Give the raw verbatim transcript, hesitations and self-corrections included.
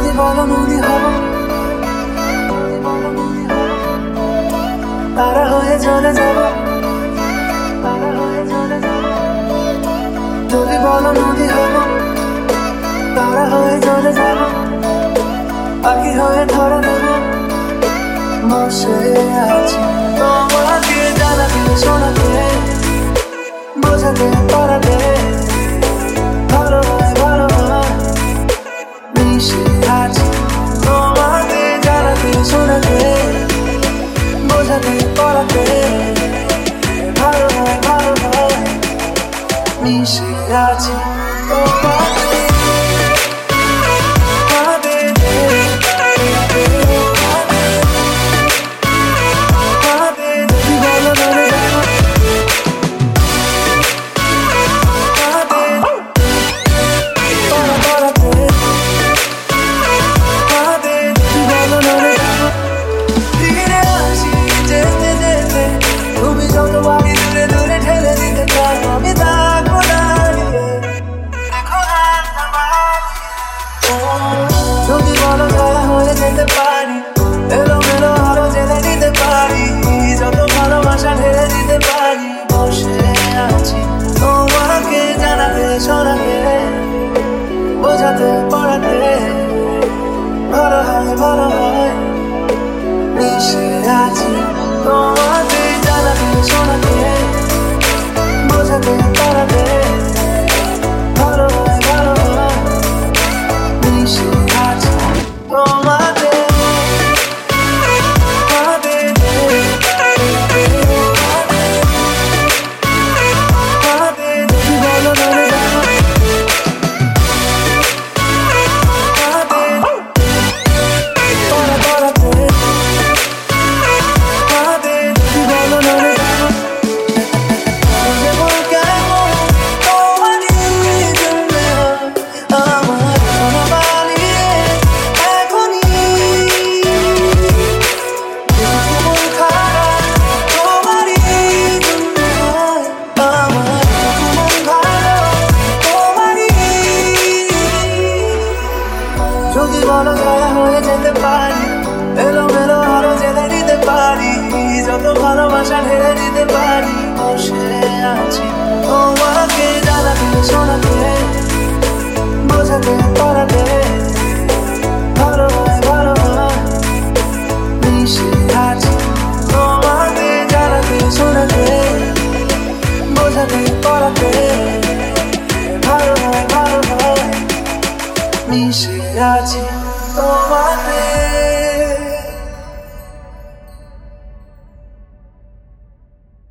যদি বলো নদী হব, তারা হয়ে চলে যাব, তারা হয়ে চলে যাব। যদি বলো নদী হব, তারা হয়ে চলে যাব, পাখি হয়ে ধরে দেব। বসে আছি তোমাকে জানাতে শোনাতে, বোঝাতে পারাতে, ভালো হয় ভালো হয় মিশে আছি তোমাকে জানাতে শোনাতে, বোঝাতে পারাতে, ভালো হয় ভালো হয় মিশে আছি তোমাকে। যদি বলো দয়া হয়ে যেতে পারি, এলো মেলো আরো জেনে নিতে পারি, যত ভালোবাসা ঢেলে দিতে পারি। বসে আছি তোমাকে জানাতে শোনাতে, বোঝাতে পড়াতে, ভালো হয় ভালো হয় মিশে আছি তোমাকে জানাতে শোনাতে, বোঝাতে পড়াতে, ভালো হয় ভালো হয় মিশে আছি তোমাকে। যদি বলো দয়া হয়ে যেতে পারি, এলো মেলো আরো জেনে নিতে পারি, যত ভালোবাসা ঢেলে দিতে পারি। বসে আছি তোমাকে জানাতে শোনাতে, বোঝাতে পড়াতে, ভালো হয় ভালো হয় মিশে আছি তোমাকে জানাতে শোনাতে, বোঝাতে পড়াতে, ভালো হয় ভালো হয় মিশে আছি তোমাকে।